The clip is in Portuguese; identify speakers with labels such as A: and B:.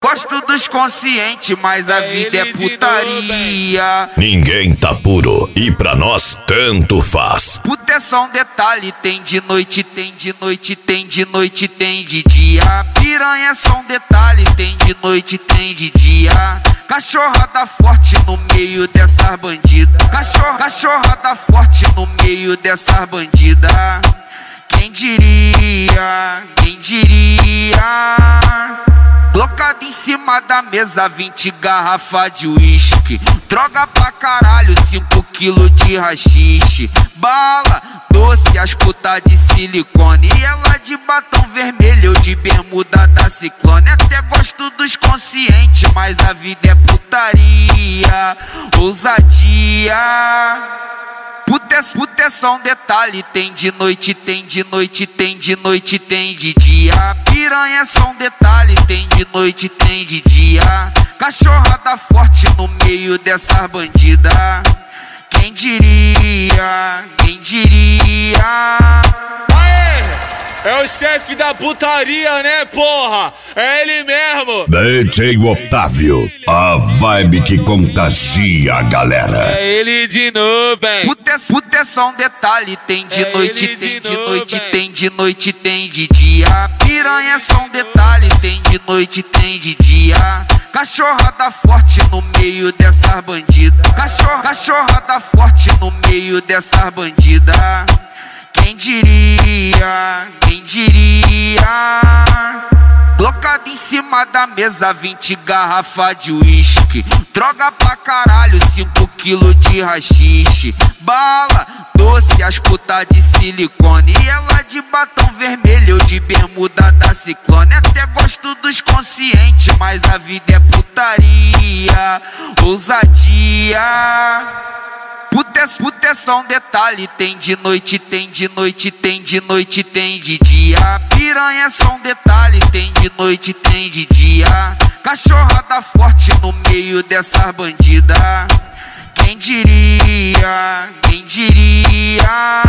A: gosto dos conscientes, mas a vida é putaria.
B: Ninguém tá puro e pra nós tanto faz.
A: Puta é só um detalhe, tem de noite, tem de noite, tem de noite, tem de dia. Piranha é só um detalhe, tem de noite, tem de dia. Cachorrada forte no meio dessas bandidas. Cachorrada forte no meio dessas bandidas. Quem diria, quem diria? Colocado em cima da mesa 20 garrafas de uísque. Droga pra caralho, 5 quilos de rachixe. Bala, doce, as putas de silicone. E ela de batom vermelho, eu de bermuda da Ciclone. Até gosto dos conscientes, mas a vida é putaria. Ousadia. Puta é só um detalhe, tem de noite, tem de noite, tem de noite, tem de dia. Piranha é só um detalhe, tem de noite, tem de dia. Cachorrada forte no meio dessas bandidas. Quem diria, quem diria?
C: É o chefe da putaria, né, porra? É ele mesmo.
B: DJ Otávio, a vibe que contagia a galera.
C: É ele de novo, hein?
A: Puta é só um detalhe, tem de noite, tem de noite, tem de noite, tem de dia. Piranha é só um detalhe, tem de noite, tem de dia. Cachorrada forte no meio dessas bandidas. Cachorrada forte no meio dessas bandidas. Quem diria, quem diria? Colocado em cima da mesa 20 garrafas de uísque. Droga pra caralho, 5 quilos de rachixe. Bala, doce, as putas de silicone. E ela de batom vermelho, eu de bermuda da Ciclone. Até gosto dos conscientes, mas a vida é putaria. Ousadia. Puta é só um detalhe, tem de noite, tem de noite, tem de noite, tem de dia. Piranha é só um detalhe, tem de noite, tem de dia. Cachorrada forte no meio dessas bandidas. Quem diria, quem diria?